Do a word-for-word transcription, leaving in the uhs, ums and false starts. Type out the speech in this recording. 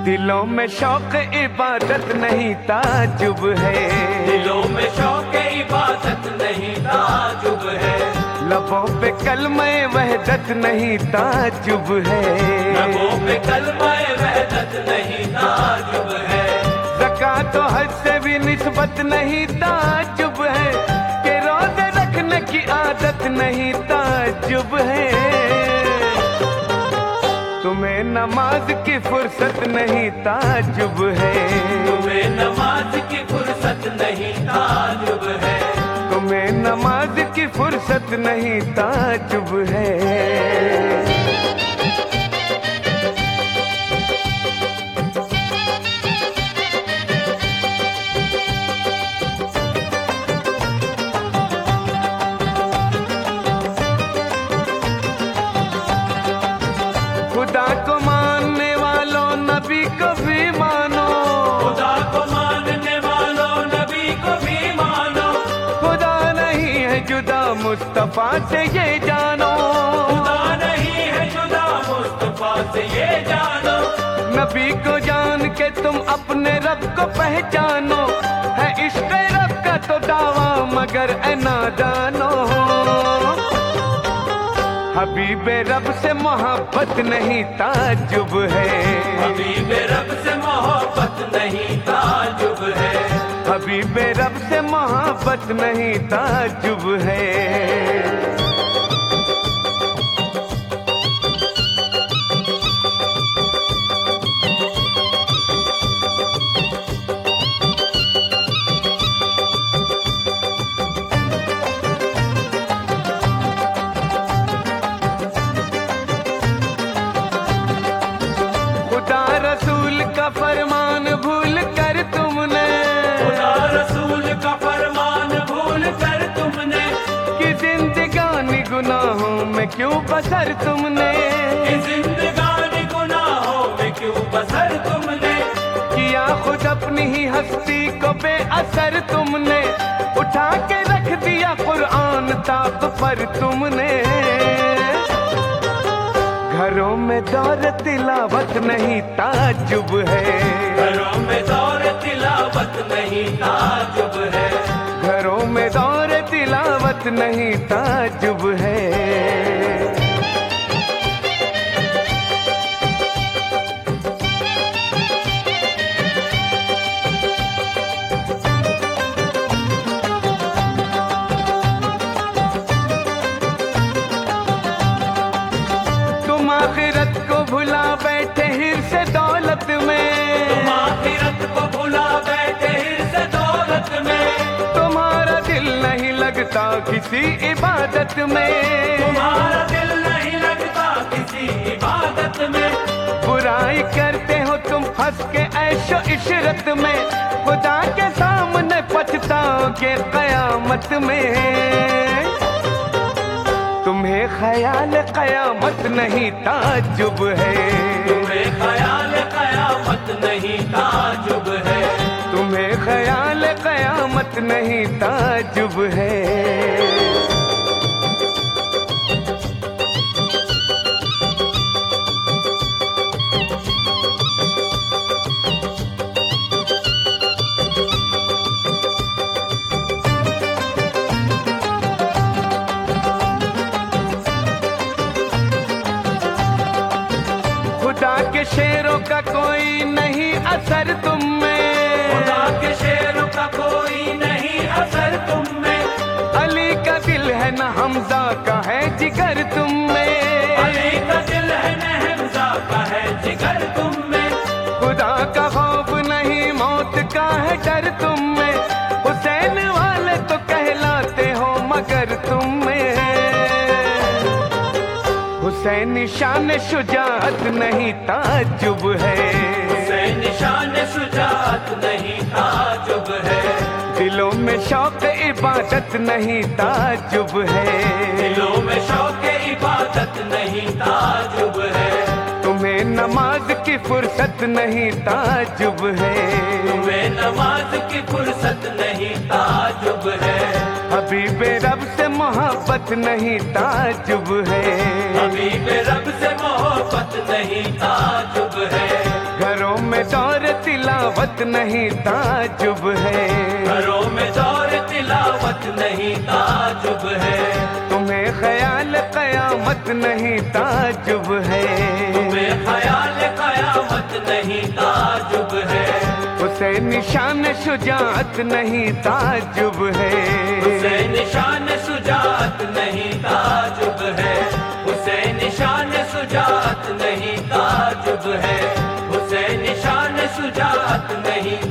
दिलों में शौक इबादत नहीं ताजुब है, दिलों में शौक इबादत नहीं ताजुब है, लबों पे कलमे वहदत नहीं ताजुब है, लबों पे कलमे वहदत नहीं ताजुब है, ज़कात तो हज से भी निस्बत नहीं ताजुब है, कि रोज़े रखने की आदत नहीं ताजुब है, तुम्हें नमाज की फुर्सत नहीं ताजुब है, तुम्हें नमाज की फुर्सत नहीं ताजुब है, तुम्हें नमाज की फुर्सत नहीं ताजुब है। खुदा को मानने वालों नबी को भी मानो, खुदा को मानने वालों नबी को भी मानो, खुदा नहीं है जुदा मुस्तफा से ये जानो, खुदा नहीं है जुदा मुस्तफा से ये जानो, नबी को जान के तुम अपने रब को पहचानो, है इश्क़ रब का तो दावा मगर ए नादानो, हबीब रब से मोहब्बत नहीं ताजुब है, हबीब रब से मोहब्बत नहीं ताजुब है, हबीब रब से मोहब्बत नहीं ताजुब है। फरमान भूल कर तुमने, खुदा रसूल का फरमान भूल कर तुमने, कि जिंदगानी गुनाहों में क्यों बसर तुमने, कि जिंदगानी गुनाहों में क्यों बसर तुमने, किया खुद अपनी ही हस्ती को बेअसर तुमने, उठा के रख दिया कुरान ताक पर तुमने, घरों में दौर तिलावत नहीं ताजुब है, घरों में दौर तिलावत नहीं ताजुब है, घरों में दौर तिलावत नहीं ताजुब है। तुम आखिरत को भुला बैठे हिर्स दौलत में, तुम आखिरत को भुला बैठे हिर्स दौलत में, तुम्हारा दिल नहीं लगता किसी इबादत में, तुम्हारा दिल नहीं लगता किसी इबादत में, बुराई करते हो तुम फंस के ऐशो इशरत में, खुदा के सामने पछताओगे कयामत में, तुम्हें ख्याल कयामत नहीं ताजुब है, तुम्हें ख्याल कयामत नहीं ताजुब है, तुम्हें ख्याल कयामत नहीं ताजुब है। खुदा के शेरों का कोई नहीं असर तुम में, खुदा के शेरों का कोई नहीं असर तुम में, अली का दिल है न हमजा का है जिगर तुम में, अली का दिल है न हमजा का है जिगर तुम में, खुदा का खौफ नहीं मौत का है डर तुम में, हुसैन वाले तो कहलाते हो मगर तुम में, हुसैन शान शुजाअत नहीं ताजुब है, हुसैन शान शुजाअत नहीं ताजुब है, दिलों में शौक इबादत नहीं ताजुब है, दिलों में शौक इबादत नहीं ताजुब है, तुम्हें नमाज की फुर्सत नहीं ताजुब है, तुम्हें नमाज की फुर्सत नहीं ताजुब है, हबीब रब से मोहब्बत नहीं ताजुब है, हबीब रब से मोहब्बत नहीं ताजुब है, घरों में तिलावत नहीं ताजुब है। घरों में दौर तिलावत नहीं ताजुब है। तुम्हें ख्याल कयामत नहीं ताजुब है। तुम्हें ख्याल कयामत नहीं ताजुब है। उसे निशान शुजाअत नहीं ताजुब है। उसे निशान सुजात नहीं ताजुब है। उसे निशान सुजात नहीं ताजुब है। उसे निशान सुजात नहीं